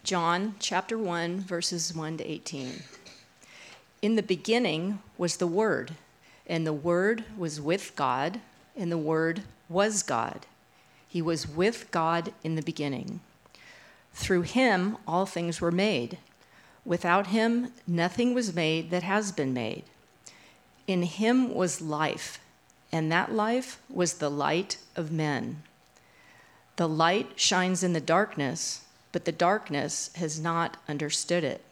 John chapter 1, verses 1 to 18. In the beginning was the Word, and the Word was with God, and the Word was God. He was with God in the beginning. Through him all things were made. Without him nothing was made that has been made. In him was life, and that life was the light of men. The light shines in the darkness, but the darkness has not understood it.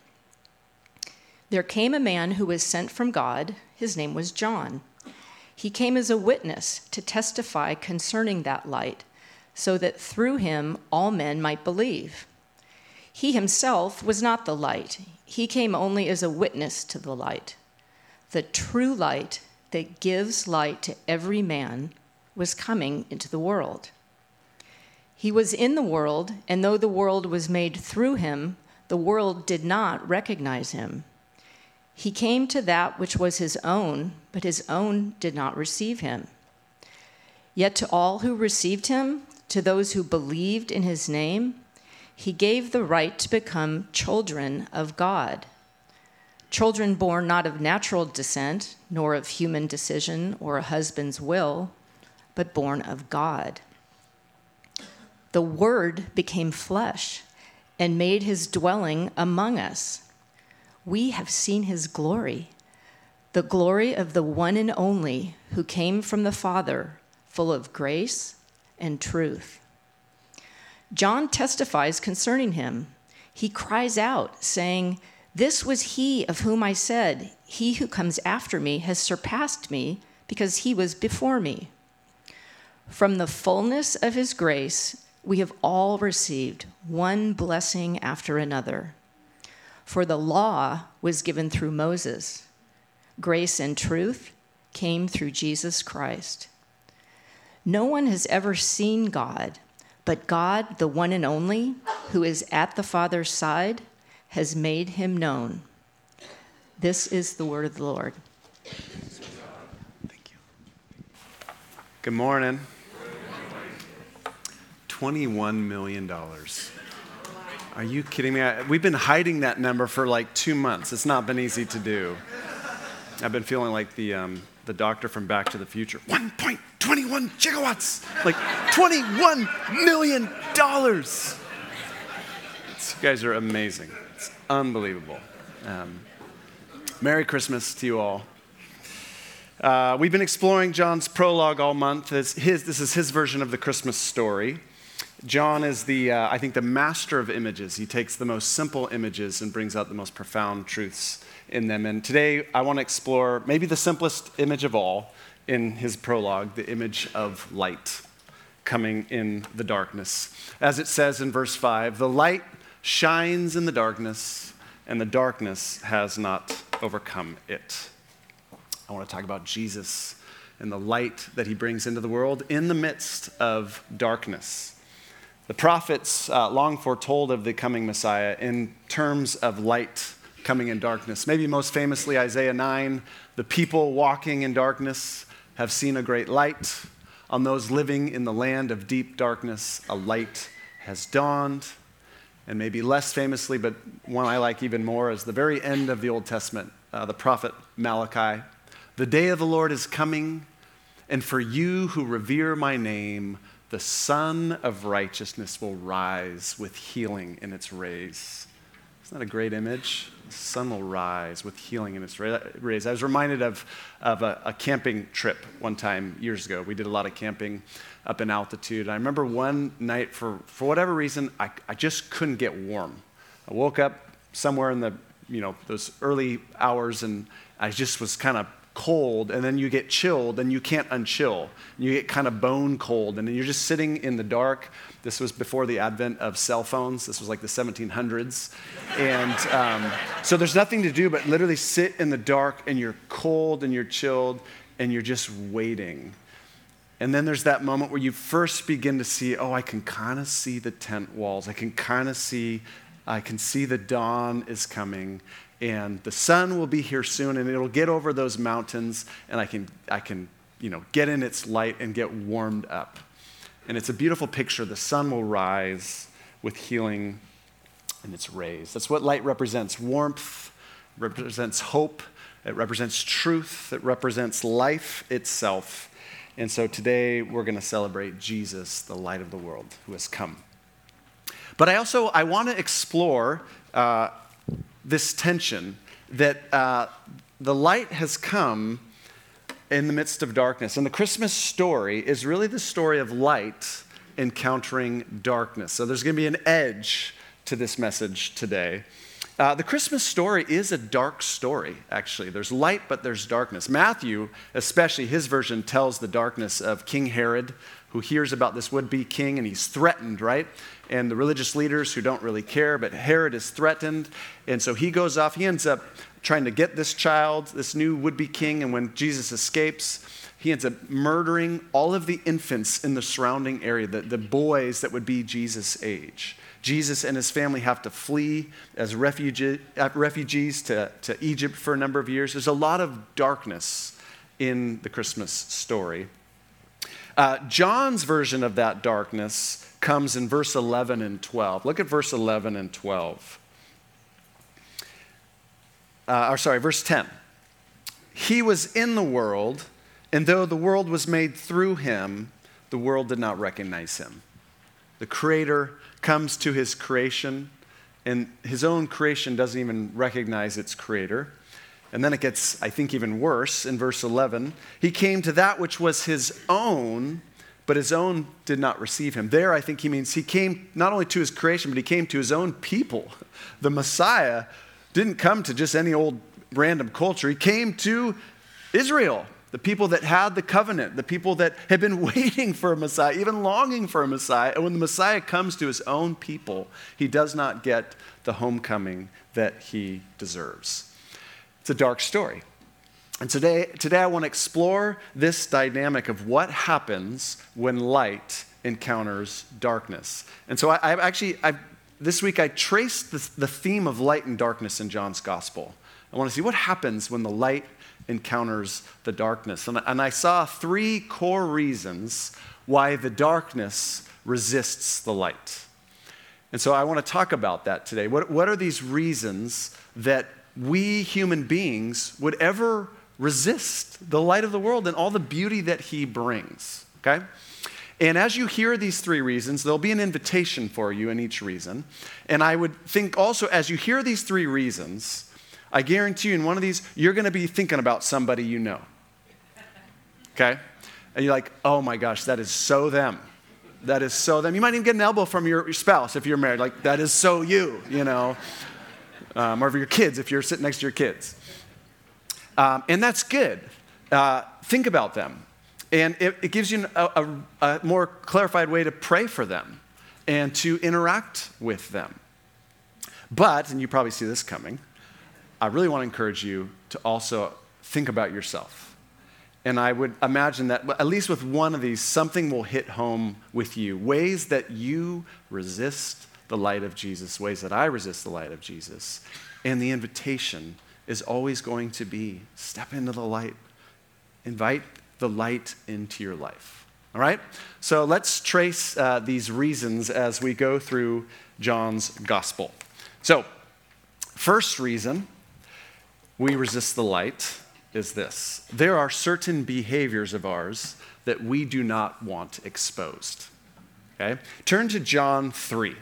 There came a man who was sent from God. His name was John. He came as a witness to testify concerning that light, so that through him all men might believe. He himself was not the light. He came only as a witness to the light. The true light that gives light to every man was coming into the world. He was in the world, and though the world was made through him, the world did not recognize him. He came to that which was his own, but his own did not receive him. Yet to all who received him, to those who believed in his name, he gave the right to become children of God. Children born not of natural descent, nor of human decision or a husband's will, but born of God. The Word became flesh and made his dwelling among us. We have seen his glory, the glory of the one and only who came from the Father, full of grace and truth. John testifies concerning him. He cries out, saying, "This was he of whom I said, 'He who comes after me has surpassed me, because he was before me.' From the fullness of his grace, we have all received one blessing after another. For the law was given through Moses. Grace and truth came through Jesus Christ. No one has ever seen God, but God, the one and only, who is at the Father's side, has made him known." This is the word of the Lord. Thank you. Good morning. $21 million. Are you kidding me? We've been hiding that number for like 2 months. It's not been easy to do. I've been feeling like the doctor from Back to the Future. 1.21 gigawatts. Like $21 million. You guys are amazing. It's unbelievable. Merry Christmas to you all. We've been exploring John's prologue all month. This is his version of the Christmas story. John is I think the master of images. He takes the most simple images and brings out the most profound truths in them. And today I want to explore maybe the simplest image of all in his prologue, the image of light coming in the darkness. As it says in verse 5, "The light shines in the darkness, and the darkness has not overcome it." I want to talk about Jesus and the light that he brings into the world in the midst of darkness. The prophets long foretold of the coming Messiah in terms of light coming in darkness. Maybe most famously Isaiah 9, "The people walking in darkness have seen a great light. On those living in the land of deep darkness, a light has dawned." And maybe less famously, but one I like even more, is the very end of the Old Testament, the prophet Malachi. "The day of the Lord is coming, and for you who revere my name, the Sun of Righteousness will rise with healing in its rays." Isn't that a great image? The sun will rise with healing in its rays. I was reminded of a camping trip one time years ago. We did a lot of camping up in altitude. I remember one night, for whatever reason, I just couldn't get warm. I woke up somewhere in the those early hours, and I just was kind of cold, and then you get chilled, and you can't unchill. You get kind of bone cold, and then you're just sitting in the dark. This was before the advent of cell phones. This was like the 1700s. And so there's nothing to do but literally sit in the dark, and you're cold, and you're chilled, and you're just waiting. And then there's that moment where you first begin to see, I can kind of see the tent walls. I can see the dawn is coming. And the sun will be here soon, and it'll get over those mountains, and I can get in its light and get warmed up. And it's a beautiful picture. The sun will rise with healing in its rays. That's what light represents. Warmth represents hope. It represents truth. It represents life itself. And so today we're going to celebrate Jesus, the light of the world, who has come. But I want to explore this tension that the light has come in the midst of darkness. And the Christmas story is really the story of light encountering darkness. So there's going to be an edge to this message today. The Christmas story is a dark story, actually. There's light, but there's darkness. Matthew, especially, his version tells the darkness of King Herod, who hears about this would-be king, and he's threatened, right? And the religious leaders who don't really care, but Herod is threatened. And so he goes off. He ends up trying to get this child, this new would-be king, and when Jesus escapes, he ends up murdering all of the infants in the surrounding area, the boys that would be Jesus' age. Jesus and his family have to flee as refugees to Egypt for a number of years. There's a lot of darkness in the Christmas story. John's version of that darkness comes in verse 11 and 12. Look at verse 11 and 12. Verse 10. He was in the world, and though the world was made through him, the world did not recognize him. The Creator comes to his creation, and his own creation doesn't even recognize its Creator. And then it gets, I think, even worse in verse 11. He came to that which was his own, but his own did not receive him. There, I think he means he came not only to his creation, but he came to his own people. The Messiah didn't come to just any old random culture. He came to Israel, the people that had the covenant, the people that had been waiting for a Messiah, even longing for a Messiah. And when the Messiah comes to his own people, he does not get the homecoming that he deserves. It's a dark story. And today I want to explore this dynamic of what happens when light encounters darkness. And so this week I traced the theme of light and darkness in John's gospel. I want to see what happens when the light encounters the darkness. And I saw three core reasons why the darkness resists the light. And so I want to talk about that today. What are these reasons that we human beings would ever resist the light of the world and all the beauty that he brings, okay? And as you hear these three reasons, there'll be an invitation for you in each reason. And I would think also, as you hear these three reasons, I guarantee you in one of these, you're going to be thinking about somebody you know, okay? And you're like, oh my gosh, that is so them. That is so them. You might even get an elbow from your spouse if you're married. Like, that is so you, you know. Or for your kids, if you're sitting next to your kids. And that's good. Think about them. And it gives you a more clarified way to pray for them and to interact with them. But, and you probably see this coming, I really want to encourage you to also think about yourself. And I would imagine that at least with one of these, something will hit home with you. Ways that you resist the light of Jesus, ways that I resist the light of Jesus. And the invitation is always going to be, step into the light. Invite the light into your life. All right? So let's trace these reasons as we go through John's gospel. So, first reason we resist the light is this. There are certain behaviors of ours that we do not want exposed. Okay? Turn to John 3.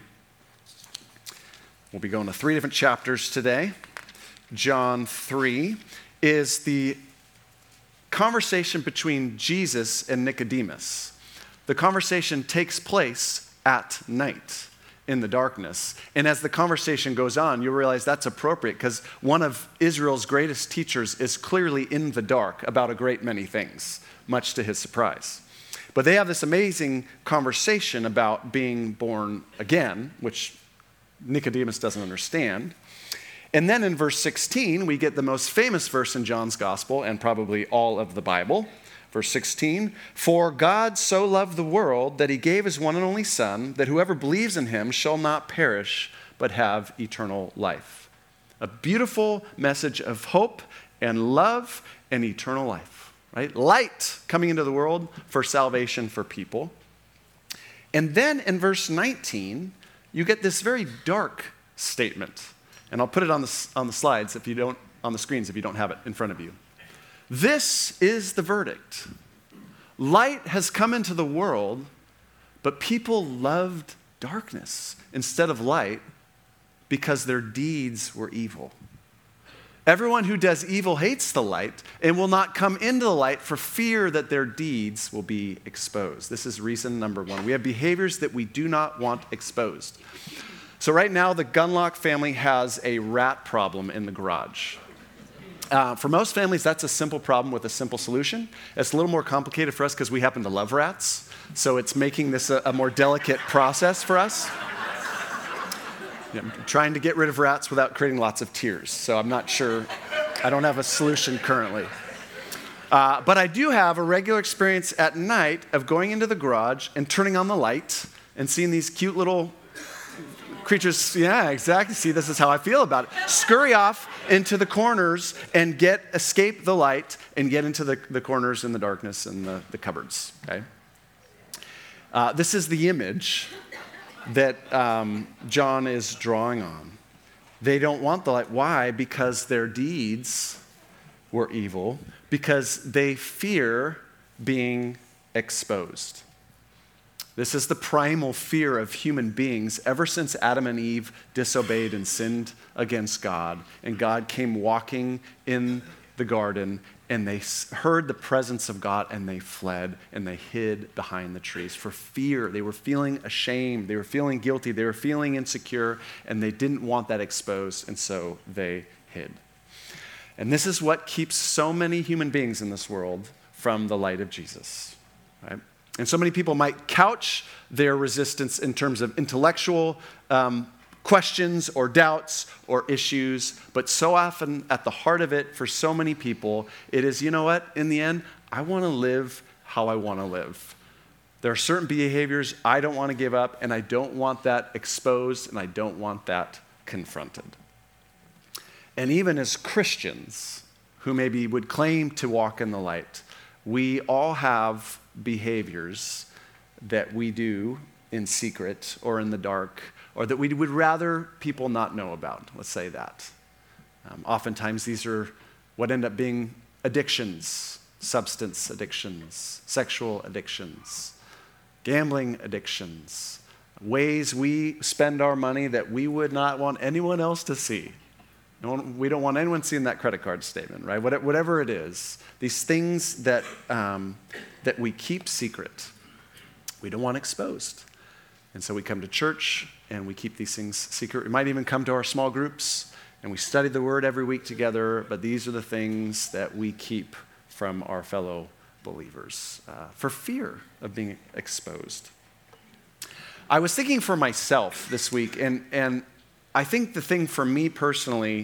We'll be going to 3 different chapters today. John 3 is the conversation between Jesus and Nicodemus. The conversation takes place at night in the darkness. And as the conversation goes on, you'll realize that's appropriate because one of Israel's greatest teachers is clearly in the dark about a great many things, much to his surprise. But they have this amazing conversation about being born again, which Nicodemus doesn't understand. And then in verse 16, we get the most famous verse in John's gospel and probably all of the Bible. Verse 16, for God so loved the world that he gave his one and only Son, that whoever believes in him shall not perish, but have eternal life. A beautiful message of hope and love and eternal life, right? Light coming into the world for salvation for people. And then in verse 19, you get this very dark statement. And I'll put it on the slides on the screens if you don't have it in front of you. This is the verdict. Light has come into the world, but people loved darkness instead of light because their deeds were evil. Everyone who does evil hates the light and will not come into the light for fear that their deeds will be exposed. This is reason number one. We have behaviors that we do not want exposed. So right now, the Gunlock family has a rat problem in the garage. For most families, that's a simple problem with a simple solution. It's a little more complicated for us because we happen to love rats. So it's making this a more delicate process for us. I'm trying to get rid of rats without creating lots of tears. So I'm not sure. I don't have a solution currently. But I do have a regular experience at night of going into the garage and turning on the light and seeing these cute little creatures, yeah, exactly. See, this is how I feel about it. Scurry off into the corners and escape the light and get into the corners in the darkness and the cupboards, okay? This is the image that John is drawing on. They don't want the light. Why? Because their deeds were evil, because they fear being exposed. This is the primal fear of human beings ever since Adam and Eve disobeyed and sinned against God. And God came walking in the garden, and they heard the presence of God, and they fled, and they hid behind the trees for fear. They were feeling ashamed. They were feeling guilty. They were feeling insecure, and they didn't want that exposed, and so they hid. And this is what keeps so many human beings in this world from the light of Jesus, right? And so many people might couch their resistance in terms of intellectual questions or doubts or issues, but so often at the heart of it for so many people, it is, you know what, in the end, I want to live how I want to live. There are certain behaviors I don't want to give up, and I don't want that exposed, and I don't want that confronted. And even as Christians who maybe would claim to walk in the light, we all have behaviors that we do in secret or in the dark, or that we would rather people not know about. Let's say that. Oftentimes these are what end up being addictions, substance addictions, sexual addictions, gambling addictions, ways we spend our money that we would not want anyone else to see. We don't want anyone seeing that credit card statement, right? Whatever it is, these things that we keep secret, we don't want exposed. And so we come to church and we keep these things secret. We might even come to our small groups and we study the Word every week together, but these are the things that we keep from our fellow believers for fear of being exposed. I was thinking for myself this week, and I think the thing for me personally,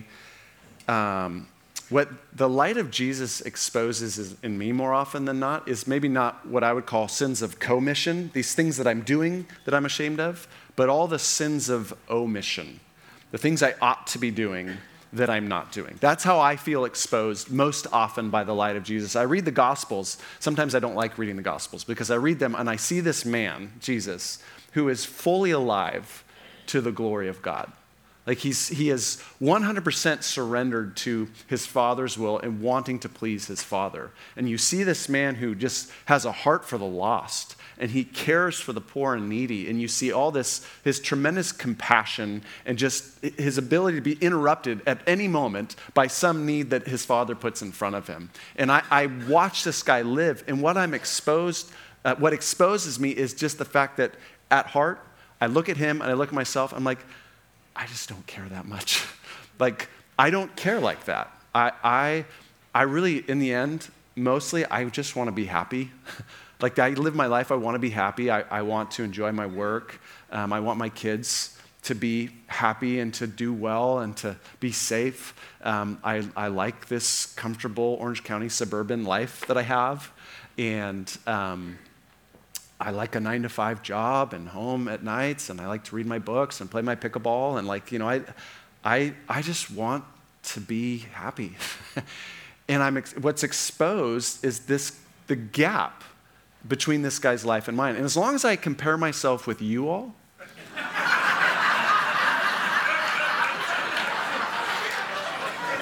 what the light of Jesus exposes in me more often than not is maybe not what I would call sins of commission, these things that I'm doing that I'm ashamed of, but all the sins of omission, the things I ought to be doing that I'm not doing. That's how I feel exposed most often by the light of Jesus. I read the Gospels. Sometimes I don't like reading the Gospels because I read them and I see this man, Jesus, who is fully alive to the glory of God. Like he is 100% surrendered to his Father's will and wanting to please his Father. And you see this man who just has a heart for the lost, and he cares for the poor and needy. And you see all this, his tremendous compassion and just his ability to be interrupted at any moment by some need that his Father puts in front of him. And I watch this guy live, and what exposes me is just the fact that at heart, I look at him and I look at myself, I'm like, I just don't care that much. Like, I don't care like that. I really, in the end, mostly, I just want to be happy. Like, I live my life, I want to be happy. I want to enjoy my work. I want my kids to be happy and to do well and to be safe. I like this comfortable Orange County suburban life that I have. And I like a 9-to-5 job and home at nights, and I like to read my books and play my pickleball, and I just want to be happy. And what's exposed is the gap between this guy's life and mine. And as long as I compare myself with you all,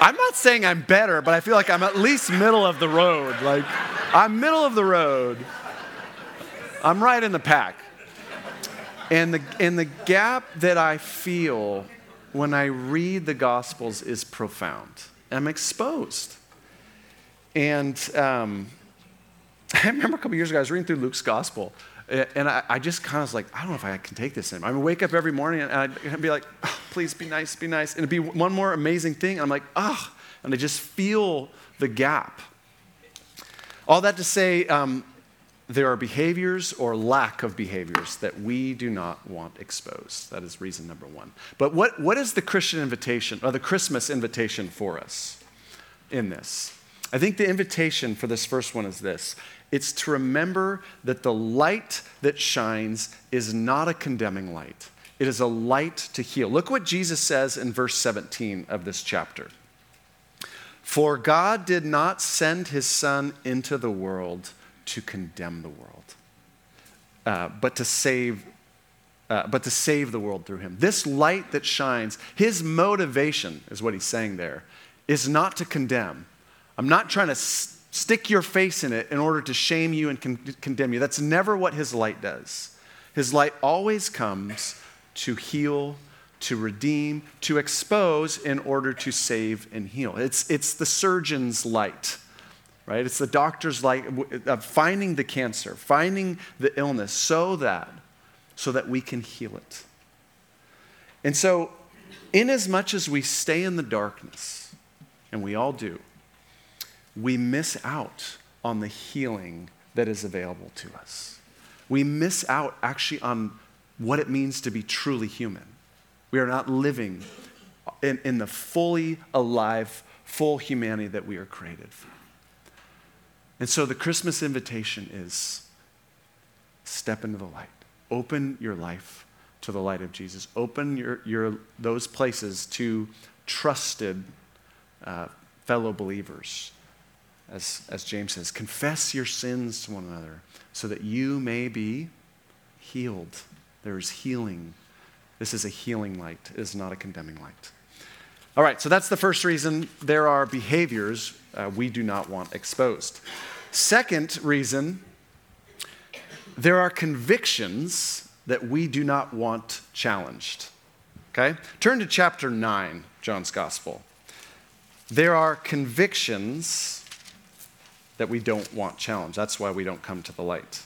I'm not saying I'm better, but I feel like I'm at least middle of the road. Like, I'm middle of the road. I'm right in the pack. And the gap that I feel when I read the Gospels is profound. I'm exposed. And I remember a couple years ago, I was reading through Luke's Gospel, and I just kind of was like, I don't know if I can take this anymore. I would wake up every morning, and I'd be like, oh, please be nice, be nice. And it'd be one more amazing thing, and I'm like, oh, and I just feel the gap. All that to say, there are behaviors or lack of behaviors that we do not want exposed. That is reason number one. But what is the Christian invitation, or the Christmas invitation for us in this? I think the invitation for this first one is this. It's to remember that the light that shines is not a condemning light. It is a light to heal. Look what Jesus says in verse 17 of this chapter. For God did not send his Son into the world to condemn the world, but to save the world through him. This light that shines, his motivation, is what he's saying there, is not to condemn. I'm not trying to stick your face in it in order to shame you and condemn you. That's never what his light does. His light always comes to heal, to redeem, to expose in order to save and heal. It's the surgeon's light. Right? It's the doctor's light of finding the cancer, finding the illness so that we can heal it. And so, inasmuch as we stay in the darkness, and we all do, we miss out on the healing that is available to us. We miss out actually on what it means to be truly human. We are not living in the fully alive, full humanity that we are created for. And so the Christmas invitation is step into the light. Open your life to the light of Jesus. Open those places to trusted fellow believers. As James says, confess your sins to one another so that you may be healed. There is healing. This is a healing light. It is not a condemning light. All right, so that's the first reason. There are behaviors we do not want exposed. Second reason, there are convictions that we do not want challenged. Okay? Turn to chapter 9, John's Gospel. There are convictions that we don't want challenged. That's why we don't come to the light.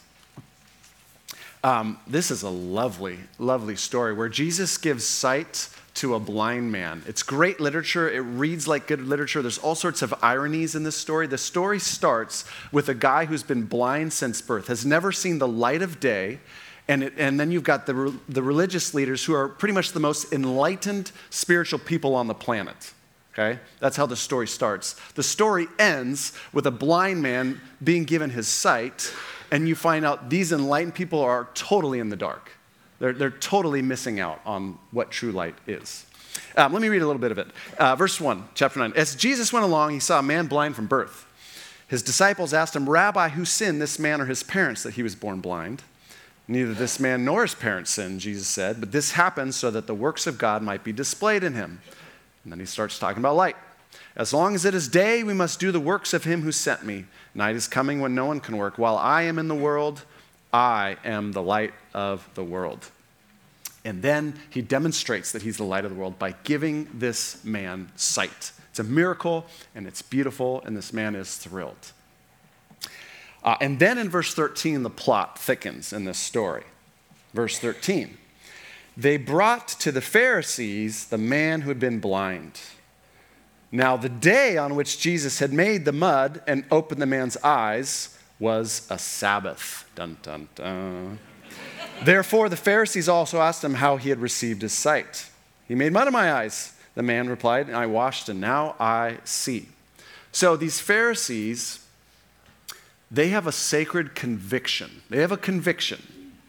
This is a lovely, lovely story where Jesus gives sight to a blind man. It's great literature. It reads like good literature. There's all sorts of ironies in this story. The story starts with a guy who's been blind since birth, has never seen the light of day, and then you've got the religious leaders who are pretty much the most enlightened spiritual people on the planet. Okay? That's how the story starts. The story ends with a blind man being given his sight, and you find out these enlightened people are totally in the dark. They're totally missing out on what true light is. Let me read a little bit of it. Verse 1, chapter 9. As Jesus went along, he saw a man blind from birth. His disciples asked him, Rabbi, who sinned, this man or his parents, that he was born blind? Neither this man nor his parents sinned, Jesus said, but this happened so that the works of God might be displayed in him. And then he starts talking about light. As long as it is day, we must do the works of him who sent me. Night is coming when no one can work. While I am in the world, I am the light of the world. And then he demonstrates that he's the light of the world by giving this man sight. It's a miracle, and it's beautiful, and this man is thrilled. And then in verse 13, the plot thickens in this story. Verse 13, they brought to the Pharisees the man who had been blind. Now the day on which Jesus had made the mud and opened the man's eyes was a Sabbath. Dun, dun, dun. Therefore the Pharisees also asked him how he had received his sight. He made mud in my eyes, the man replied, and I washed, and now I see. So these Pharisees, they have a sacred conviction. They have a conviction.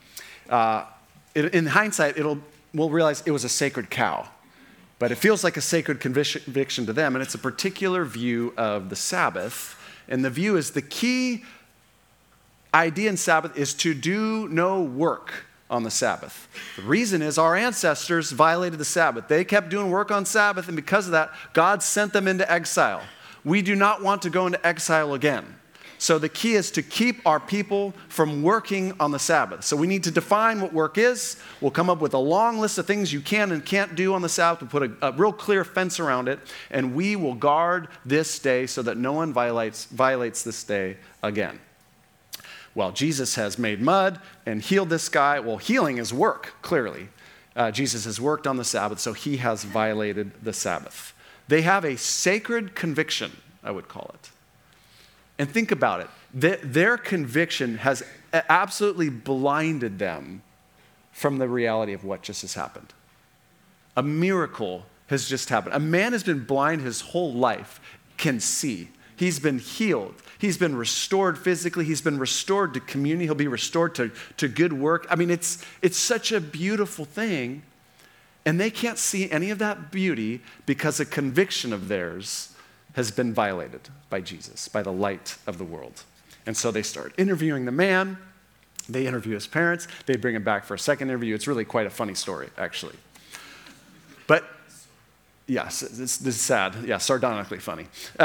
In hindsight, we'll realize it was a sacred cow. But it feels like a sacred conviction to them, and it's a particular view of the Sabbath. And the view is the key idea in Sabbath is to do no work on the Sabbath. The reason is our ancestors violated the Sabbath. They kept doing work on Sabbath, and because of that, God sent them into exile. We do not want to go into exile again. So the key is to keep our people from working on the Sabbath. So we need to define what work is. We'll come up with a long list of things you can and can't do on the Sabbath. We'll put a real clear fence around it, and we will guard this day so that no one violates this day again. Well, Jesus has made mud and healed this guy. Well, healing is work, clearly. Jesus has worked on the Sabbath, so he has violated the Sabbath. They have a sacred conviction, I would call it. And think about it. Their conviction has absolutely blinded them from the reality of what just has happened. A miracle has just happened. A man has been blind his whole life, can see. He's been healed. He's been restored physically. He's been restored to community. He'll be restored to good work. I mean, it's such a beautiful thing. And they can't see any of that beauty because a conviction of theirs has been violated by Jesus, by the light of the world. And so they start interviewing the man. They interview his parents. They bring him back for a second interview. It's really quite a funny story, actually. But, yes, this is sad. Yeah, sardonically funny.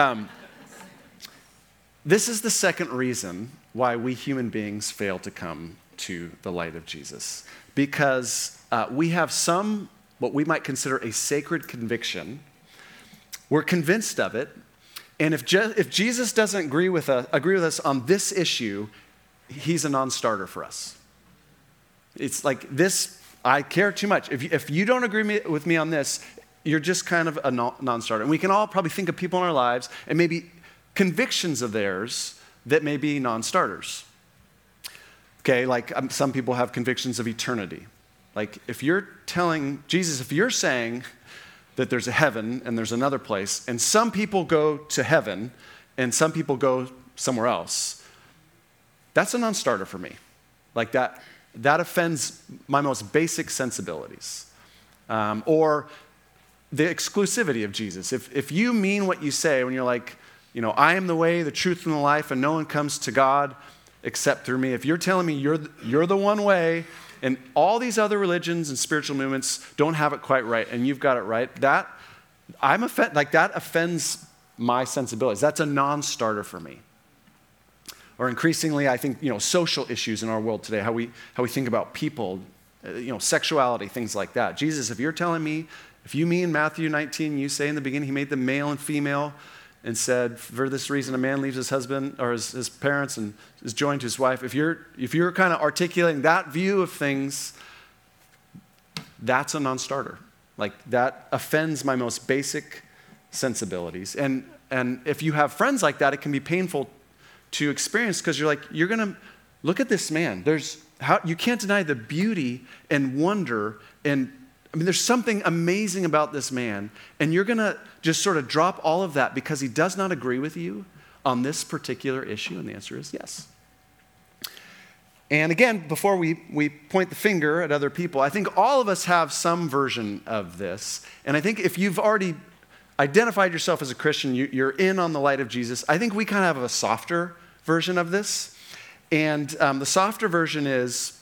This is the second reason why we human beings fail to come to the light of Jesus. Because we have what we might consider a sacred conviction. We're convinced of it. And if Jesus doesn't agree with us on this issue, he's a non-starter for us. It's like this, I care too much. If you don't agree with me on this, you're just kind of a non-starter. And we can all probably think of people in our lives and maybe convictions of theirs that may be non-starters. Okay, like some people have convictions of eternity. Like if you're telling Jesus, if you're saying that there's a heaven and there's another place, and some people go to heaven and some people go somewhere else, that's a non-starter for me. Like that offends my most basic sensibilities. Or the exclusivity of Jesus. If you mean what you say when you're like, I am the way, the truth, and the life, and no one comes to God except through me. If you're telling me you're the one way, and all these other religions and spiritual movements don't have it quite right, and you've got it right, that offends my sensibilities. That's a non-starter for me. Or increasingly, I think, social issues in our world today, how we think about people, sexuality, things like that. Jesus, if you're telling me, if you mean Matthew 19, you say in the beginning, he made them male and female, and said, for this reason, a man leaves his husband or his parents and is joined to his wife. If you're kind of articulating that view of things, that's a non-starter. Like that offends my most basic sensibilities. And if you have friends like that, it can be painful to experience because you're gonna look at this man. You can't deny the beauty and wonder and there's something amazing about this man, and you're going to just sort of drop all of that because he does not agree with you on this particular issue, and the answer is yes. And again, before we point the finger at other people, I think all of us have some version of this, and I think if you've already identified yourself as a Christian, you're in on the light of Jesus, I think we kind of have a softer version of this, and the softer version is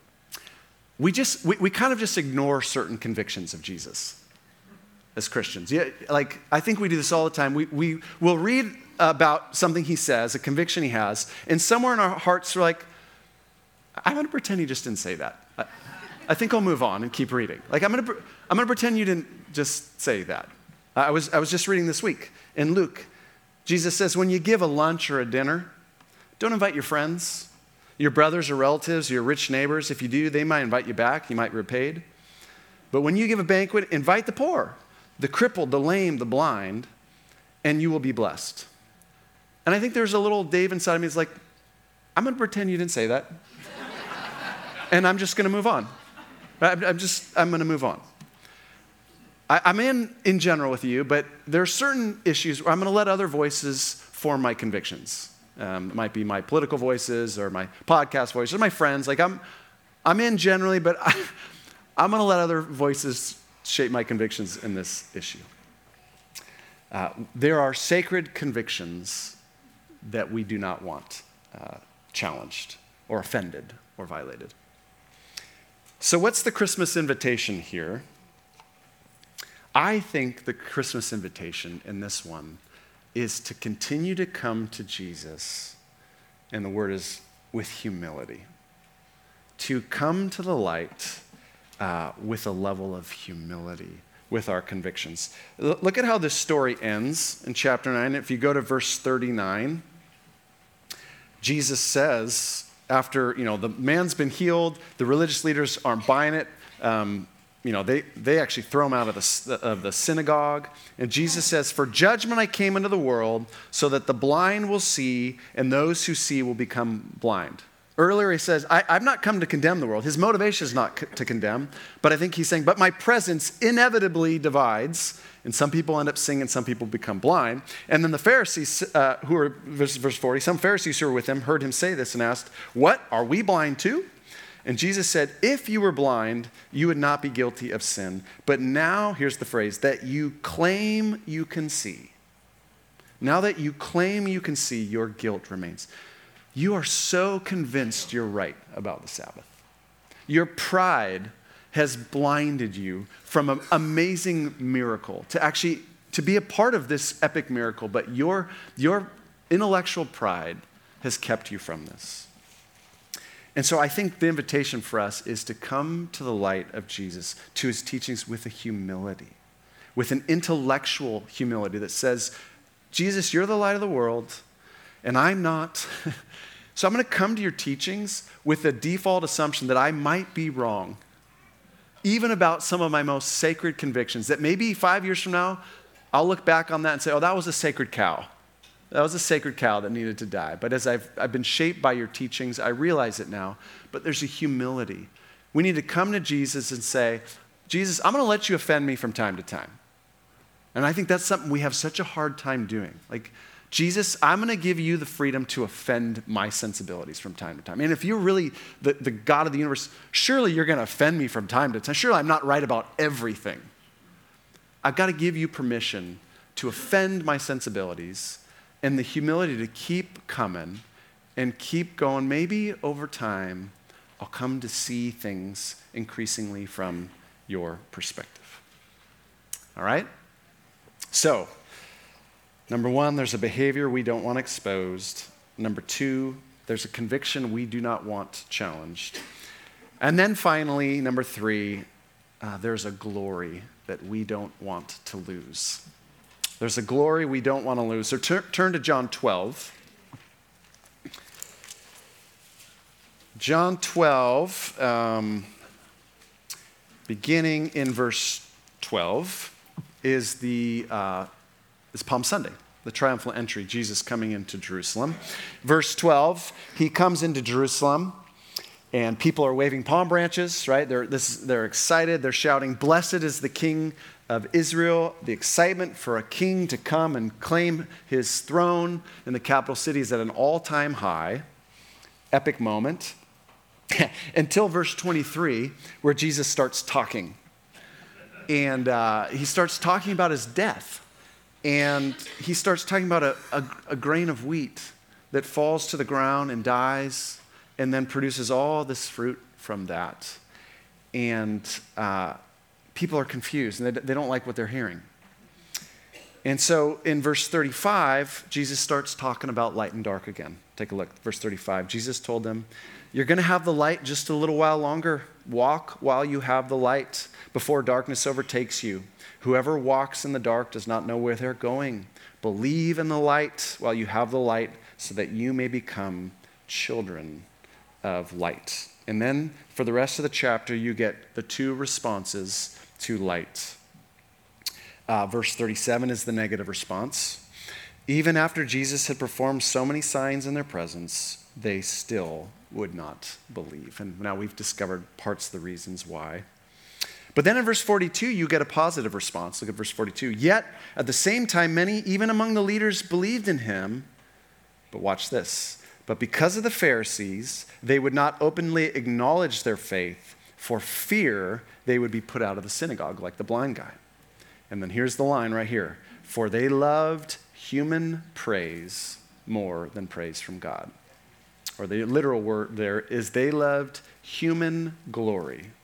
we kind of just ignore certain convictions of Jesus as Christians. Yeah, like I think we do this all the time. We will read about something he says, a conviction he has, and somewhere in our hearts we're like, I'm going to pretend he just didn't say that. I think I'll move on and keep reading. Like I'm going to pretend you didn't just say that. I was just reading this week in Luke. Jesus says, when you give a lunch or a dinner, don't invite your friends, your brothers or relatives, your rich neighbors. If you do, they might invite you back. You might be repaid. But when you give a banquet, invite the poor, the crippled, the lame, the blind, and you will be blessed. And I think there's a little Dave inside of me that's like, I'm going to pretend you didn't say that. And I'm just going to move on. I'm going to move on. I'm in general with you, but there are certain issues where I'm going to let other voices form my convictions. It might be my political voices or my podcast voices or my friends. Like I'm in generally, but I'm going to let other voices shape my convictions in this issue. There are sacred convictions that we do not want challenged or offended or violated. So what's the Christmas invitation here? I think the Christmas invitation in this one is to continue to come to Jesus, and the word is with humility. To come to the light with a level of humility with our convictions. Look at how this story ends in chapter 9. If you go to verse 39, Jesus says, after, the man's been healed, the religious leaders aren't buying it. They actually throw him out of the synagogue. And Jesus says, "For judgment I came into the world, so that the blind will see, and those who see will become blind." Earlier he says, I've not come to condemn the world. His motivation is not to condemn, but I think he's saying, but my presence inevitably divides, and some people end up seeing and some people become blind. And then the Pharisees, who are, verse 40, some Pharisees who were with him heard him say this and asked, "What, are we blind too?" And Jesus said, "If you were blind, you would not be guilty of sin. But now," here's the phrase, "that you claim you can see." Now that you claim you can see, your guilt remains. You are so convinced you're right about the Sabbath. Your pride has blinded you from an amazing miracle to be a part of this epic miracle, but your intellectual pride has kept you from this. And so I think the invitation for us is to come to the light of Jesus, to his teachings with a humility, with an intellectual humility that says, Jesus, you're the light of the world, and I'm not. So I'm going to come to your teachings with the default assumption that I might be wrong, even about some of my most sacred convictions, that maybe 5 years from now, I'll look back on that and say, oh, that was a sacred cow. That was a sacred cow that needed to die. But as I've been shaped by your teachings, I realize it now. But there's a humility. We need to come to Jesus and say, Jesus, I'm going to let you offend me from time to time. And I think that's something we have such a hard time doing. Like, Jesus, I'm going to give you the freedom to offend my sensibilities from time to time. And if you're really the God of the universe, surely you're going to offend me from time to time. Surely I'm not right about everything. I've got to give you permission to offend my sensibilities and the humility to keep coming and keep going. Maybe over time, I'll come to see things increasingly from your perspective. All right? So, number one, there's a behavior we don't want exposed. Number two, there's a conviction we do not want challenged. And then finally, number three, there's a glory that we don't want to lose. There's a glory we don't want to lose. So turn to John 12. John 12, beginning in verse 12, is Palm Sunday, the triumphal entry, Jesus coming into Jerusalem. Verse 12, he comes into Jerusalem, and people are waving palm branches, right? They're excited. They're shouting, "Blessed is the King of Israel." The excitement for a king to come and claim his throne in the capital city is at an all-time high. Epic moment. Until verse 23, where Jesus starts talking. And he starts talking about his death. And he starts talking about a grain of wheat that falls to the ground and dies and then produces all this fruit from that. And people are confused, and they don't like what they're hearing. And so in verse 35, Jesus starts talking about light and dark again. Take a look, verse 35. Jesus told them, "You're going to have the light just a little while longer. Walk while you have the light, before darkness overtakes you. Whoever walks in the dark does not know where they're going. Believe in the light while you have the light, so that you may become children of light." And then for the rest of the chapter, you get the two responses to light. Verse 37 is the negative response. Even after Jesus had performed so many signs in their presence, they still would not believe. And now we've discovered parts of the reasons why. But then in verse 42, you get a positive response. Look at verse 42. "Yet at the same time, many, even among the leaders, believed in him." But watch this. "But because of the Pharisees, they would not openly acknowledge their faith for fear they would be put out of the synagogue like the blind guy." And then here's the line right here. "For they loved human praise more than praise from God." Or the literal word there is they loved human glory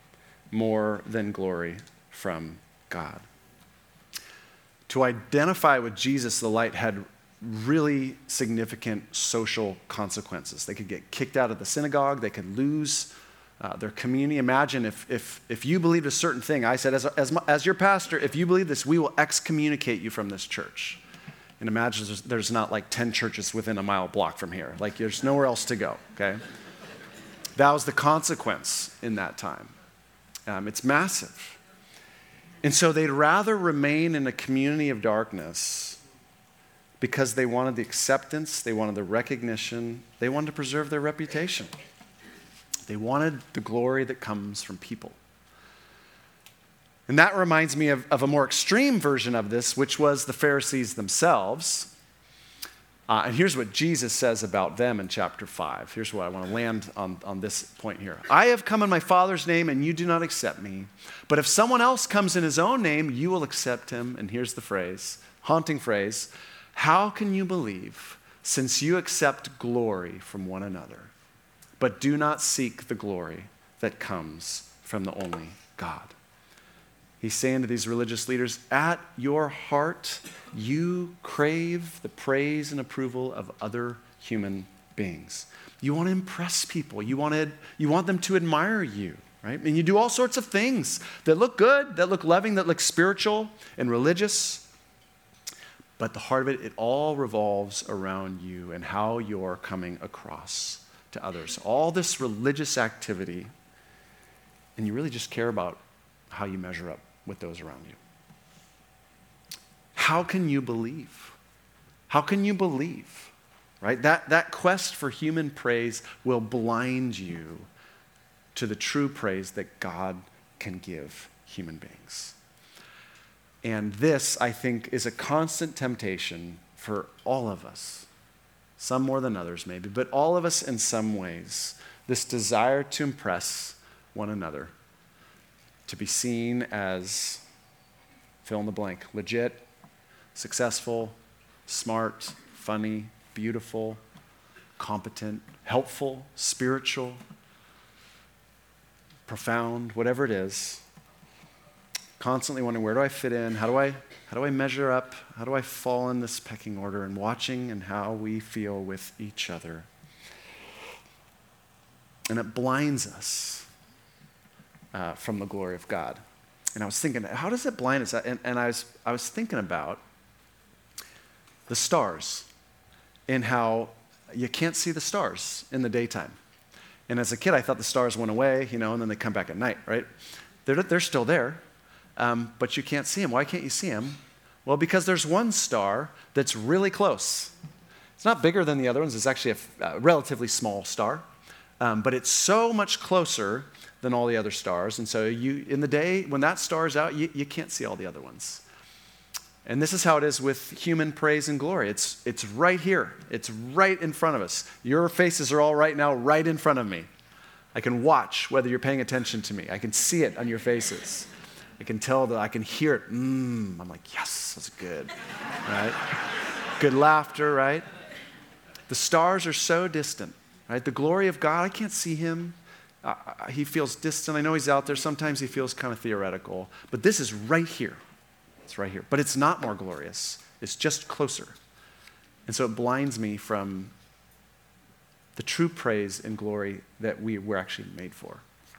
more than glory from God. To identify with Jesus, the light had really significant social consequences. They could get kicked out of the synagogue. They could lose their community. Imagine if you believed a certain thing. I said, as your pastor, if you believe this, we will excommunicate you from this church. And imagine there's not like 10 churches within a mile block from here. Like there's nowhere else to go, okay? That was the consequence in that time. It's massive. And so they'd rather remain in a community of darkness because they wanted the acceptance, they wanted the recognition, they wanted to preserve their reputation. They wanted the glory that comes from people. And that reminds me of a more extreme version of this, which was the Pharisees themselves. And here's what Jesus says about them in chapter 5. Here's what I want to land on this point here. I have come in my Father's name, and you do not accept me. But if someone else comes in his own name, you will accept him. And here's the phrase, haunting phrase. How can you believe, since you accept glory from one another, but do not seek the glory that comes from the only God? He's saying to these religious leaders, at your heart, you crave the praise and approval of other human beings. You want to impress people. You want them to admire you, right? And you do all sorts of things that look good, that look loving, that look spiritual and religious. But the heart of it, it all revolves around you and how you're coming across to others. All this religious activity, and you really just care about how you measure up with those around you. How can you believe? How can you believe? Right? That quest for human praise will blind you to the true praise that God can give human beings. And this, I think, is a constant temptation for all of us. Some more than others, maybe, but all of us in some ways. This desire to impress one another, to be seen as, fill in the blank, legit, successful, smart, funny, beautiful, competent, helpful, spiritual, profound, whatever it is. Constantly wondering, where do I fit in? How do I measure up? How do I fall in this pecking order? And watching and how we feel with each other. And it blinds us from the glory of God. And I was thinking, how does it blind us? And I was thinking about the stars and how you can't see the stars in the daytime. And as a kid, I thought the stars went away, and then they come back at night, right? They're still there. But you can't see them. Why can't you see them? Well, because there's one star that's really close. It's not bigger than the other ones. It's actually a relatively small star. But it's so much closer than all the other stars. And so in the day, when that star is out, you can't see all the other ones. And this is how it is with human praise and glory. It's right here. It's right in front of us. Your faces are all right now, right in front of me. I can watch whether you're paying attention to me. I can see it on your faces. I can tell that I can hear it. I'm like, yes, that's good, right? Good laughter, right? The stars are so distant, right? The glory of God, I can't see him. He feels distant. I know he's out there. Sometimes he feels kind of theoretical. But this is right here. It's right here. But it's not more glorious. It's just closer. And so it blinds me from the true praise and glory that we were actually made for.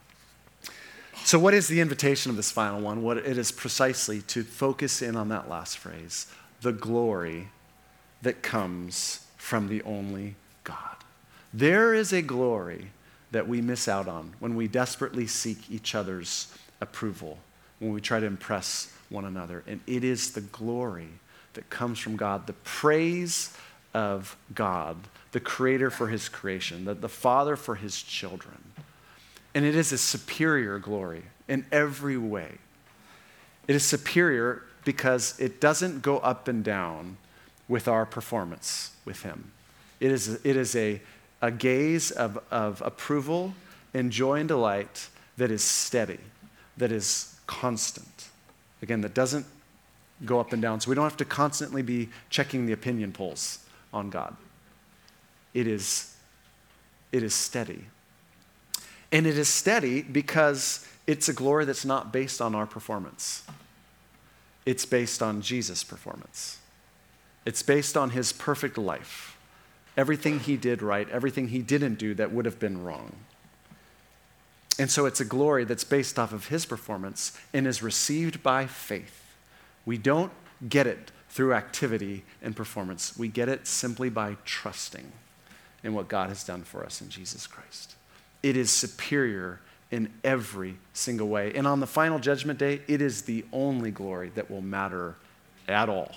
So what is the invitation of this final one? What it is precisely to focus in on that last phrase, the glory that comes from the only God. There is a glory that we miss out on when we desperately seek each other's approval, when we try to impress one another. And it is the glory that comes from God, the praise of God, the creator for his creation, the Father for his children. And it is a superior glory in every way. It is superior because it doesn't go up and down with our performance with him. It is a gaze of approval and joy and delight that is steady, that is constant. Again, that doesn't go up and down. So we don't have to constantly be checking the opinion polls on God. It is steady. And it is steady because it's a glory that's not based on our performance. It's based on Jesus' performance. It's based on his perfect life. Everything he did right, everything he didn't do that would have been wrong. And so it's a glory that's based off of his performance and is received by faith. We don't get it through activity and performance. We get it simply by trusting in what God has done for us in Jesus Christ. It is superior in every single way. And on the final judgment day, it is the only glory that will matter at all.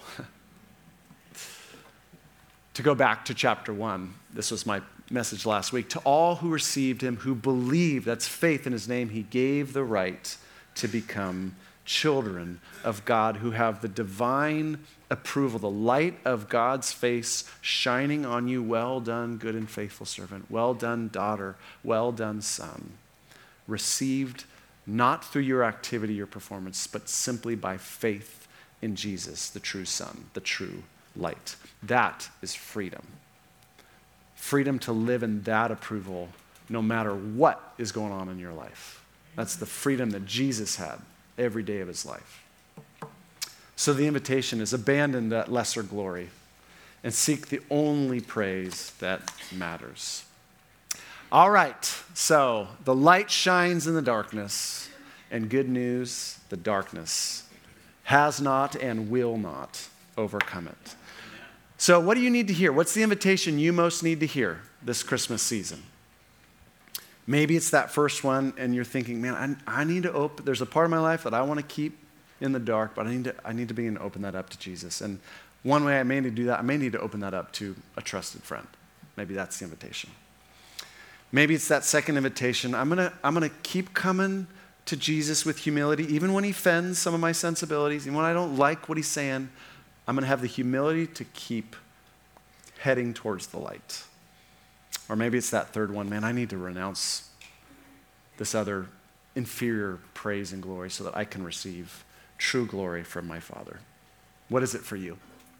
To go back to chapter 1, this was my message last week. To all who received him, who believed, that's faith in his name, he gave the right to become children of God, who have the divine approval, the light of God's face shining on you. Well done, good and faithful servant. Well done, daughter. Well done, son. Received not through your activity or performance, but simply by faith in Jesus, the true Son, the true light. That is freedom. Freedom to live in that approval no matter what is going on in your life. That's the freedom that Jesus had every day of his life. So the invitation is abandon that lesser glory and seek the only praise that matters. All right, so the light shines in the darkness, and good news, the darkness has not and will not overcome it. So what do you need to hear? What's the invitation you most need to hear this Christmas season? Maybe it's that first one and you're thinking, man, I need to open, there's a part of my life that I want to keep in the dark, but I need to begin to open that up to Jesus. And one way I may need to do that, I may need to open that up to a trusted friend. Maybe that's the invitation. Maybe it's that second invitation. I'm gonna keep coming to Jesus with humility, even when he offends some of my sensibilities, even when I don't like what he's saying. I'm going to have the humility to keep heading towards the light. Or maybe it's that third one, man, I need to renounce this other inferior praise and glory so that I can receive true glory from my Father. What is it for you?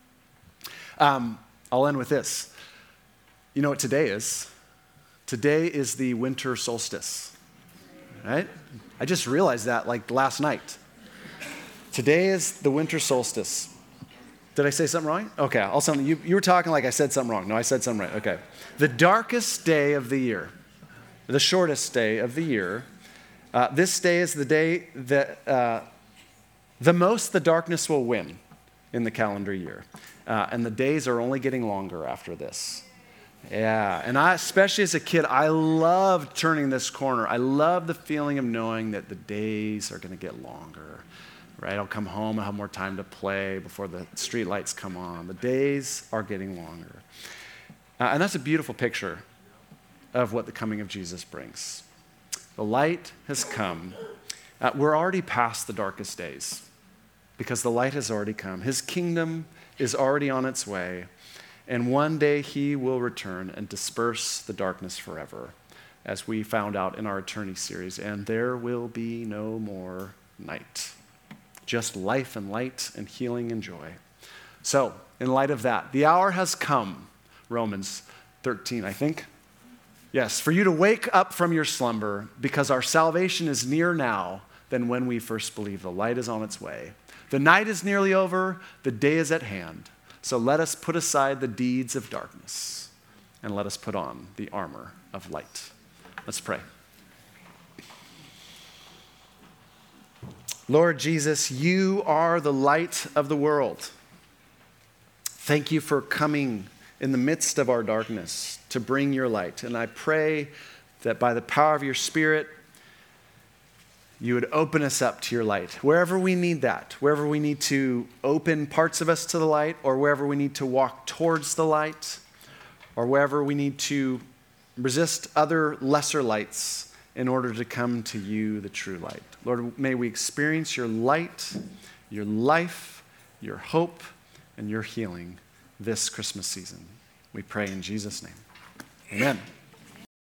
I'll end with this. You know what today is? Today is the winter solstice, right? I just realized that like last night. Today is the winter solstice. Did I say something wrong? Okay, I'll sound, you were talking like I said something wrong. No, I said something right. Okay. The darkest day of the year, the shortest day of the year. This day is the day that the most the darkness will win in the calendar year. And the days are only getting longer after this. Yeah, and especially as a kid, I loved turning this corner. I love the feeling of knowing that the days are going to get longer. Right? I'll come home, I'll have more time to play before the street lights come on. The days are getting longer. And that's a beautiful picture of what the coming of Jesus brings. The light has come. We're already past the darkest days because the light has already come. His kingdom is already on its way. And one day he will return and disperse the darkness forever, as we found out in our Eternity series. And there will be no more night. Just life and light and healing and joy. So, in light of that, the hour has come, Romans 13, I think. Yes, for you to wake up from your slumber, because our salvation is nearer now than when we first believed. The light is on its way. The night is nearly over, the day is at hand. So let us put aside the deeds of darkness, and let us put on the armor of light. Let's pray. Lord Jesus, you are the light of the world. Thank you for coming in the midst of our darkness to bring your light. And I pray that by the power of your Spirit, you would open us up to your light. Wherever we need that, wherever we need to open parts of us to the light, or wherever we need to walk towards the light, or wherever we need to resist other lesser lights in order to come to you, the true light. Lord, may we experience your light, your life, your hope, and your healing this Christmas season. We pray in Jesus' name. Amen.